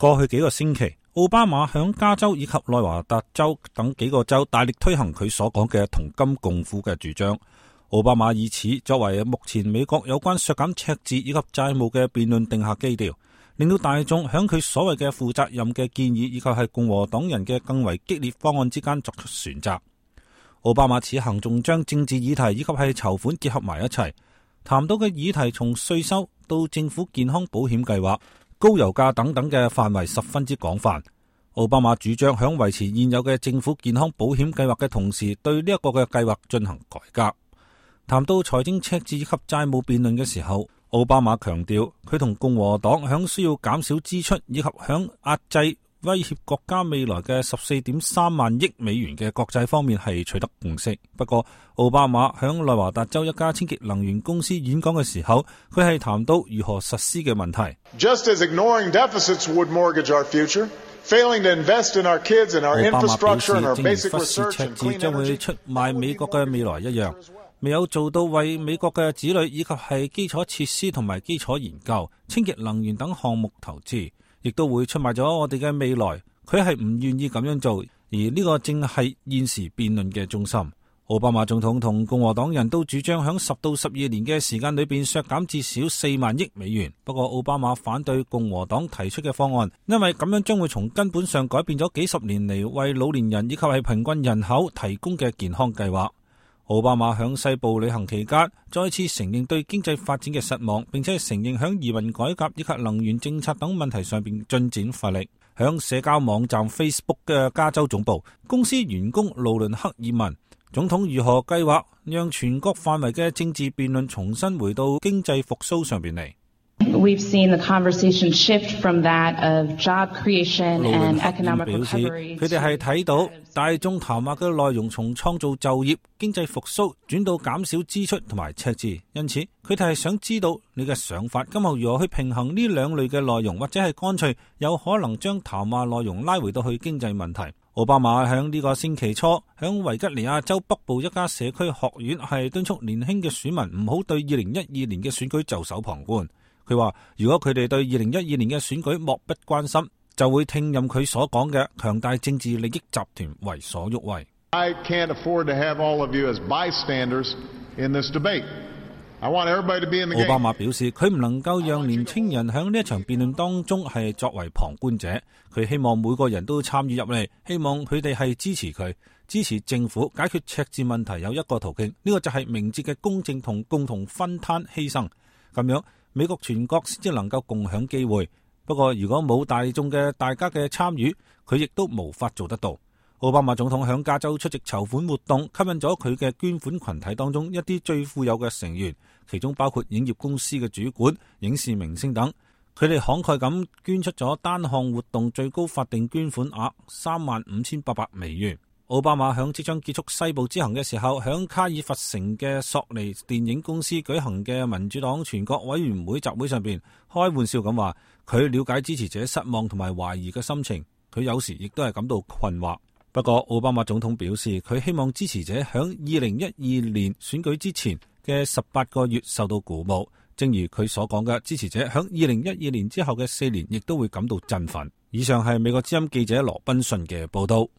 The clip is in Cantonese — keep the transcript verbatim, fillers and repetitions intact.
過去幾個星期，奧巴馬響加州以及內華達州等幾個州大力推行佢所講嘅同甘共苦嘅主張。奧巴馬以此作為目前美國有關削減赤字以及債務嘅辯論定下基調，令到大眾響佢所謂嘅負責任嘅建議以及係共和黨人嘅更為激烈方案之間作出選擇。奧巴馬此行仲將政治議題以及係籌款結合埋一齊，談到嘅議題從稅收到政府健康保險計劃、高油價等等嘅範圍十分之廣泛。奧巴馬主張響維持現有嘅政府健康保險計劃嘅同時，對呢一個嘅計劃進行改革。談到財政赤字以及債務辯論嘅時候，奧巴馬強調佢同共和黨響需要減少支出以及響壓制威脅國家未來嘅十四點三萬億美元嘅國債方面係取得共識。不過，奧巴馬響內華達州一家清潔能源公司演講嘅時候，佢係談到如何實施嘅問題。 Just as ignoring deficits would mortgage our future, failing to invest in our kids and our infrastructure and our basic research and clean energy， 正如忽視赤字將會出賣美國嘅未來一樣，未有做到為美國嘅子女以及係基礎設施同埋基礎研究、清潔能源等項目投資，亦都會出賣咗我哋嘅未來。佢係唔願意咁樣做，而呢個正係現時辯論嘅中心。奧巴馬總統同共和黨人都主張響十到十二年嘅時間裏邊削減至少四萬億美元。不過奧巴馬反對共和黨提出嘅方案，因為咁樣將會從根本上改變咗幾十年嚟為老年人以及係貧困人口提供嘅健康計劃。奧巴馬響西部旅行期間再次承認對經濟發展嘅失望，並且承認響移民改革以及能源政策等問題上邊進展乏力。響社交網站 Facebook 嘅加州總部，公司員工勞倫克爾問總統如何計劃讓全國範圍嘅政治辯論重新回到經濟復甦上邊嚟。 We've seen the conversation shift from that of job creation and economic recovery。 佢哋係睇到大眾談話嘅內容從創造就業、經濟復甦轉到減少支出同埋赤字，因此佢哋係想知道你嘅想法，今後如何去平衡呢兩類嘅內容，或者係乾脆有可能將談話內容拉回到去經濟問題。奧巴馬喺呢個星期初喺維吉尼亞州北部一家社區學院係敦促年輕嘅選民唔好對二零一二年嘅選舉袖手旁觀。佢話如果佢哋對二零一二年嘅選舉漠不關心，就會聽任佢所講嘅強大政治利益集團為所欲為。 I can't afford to have all of you as bystanders in this debate. I want everybody to be in the game. 奧巴馬表示佢唔能夠讓年青人喺呢一場辯論當中係作為旁觀者，佢希望每個人都參與入嚟，希望佢哋係支持佢，支持政府解決赤字問題有一個途徑，呢個就係明智嘅公正同共同分攤犧牲，咁樣美國全國先至能夠共享機會。不過如果冇大眾嘅大家嘅參與，佢亦都無法做得到。奧巴馬總統響加州出席籌款活動，吸引咗佢嘅捐款群體當中一啲最富有嘅成員，其中包括影業公司嘅主管、影視明星等。佢哋慷慨咁捐出咗單項活動最高法定捐款額三萬五千八百美元。奧巴馬響即將結束西部之行嘅時候，響卡爾佛城嘅索尼電影公司舉行嘅民主黨全國委員會集會上邊，開玩笑咁話，佢了解支持者失望同埋懷疑嘅心情，佢有時亦都係感到困惑。不過奧巴馬總統表示，佢希望支持者響二零一二年選舉之前嘅十八個月受到鼓舞，正如佢所講嘅，支持者響二零一二年之後嘅四年亦都會感到振奮。以上係美國之音記者羅賓遜嘅報道。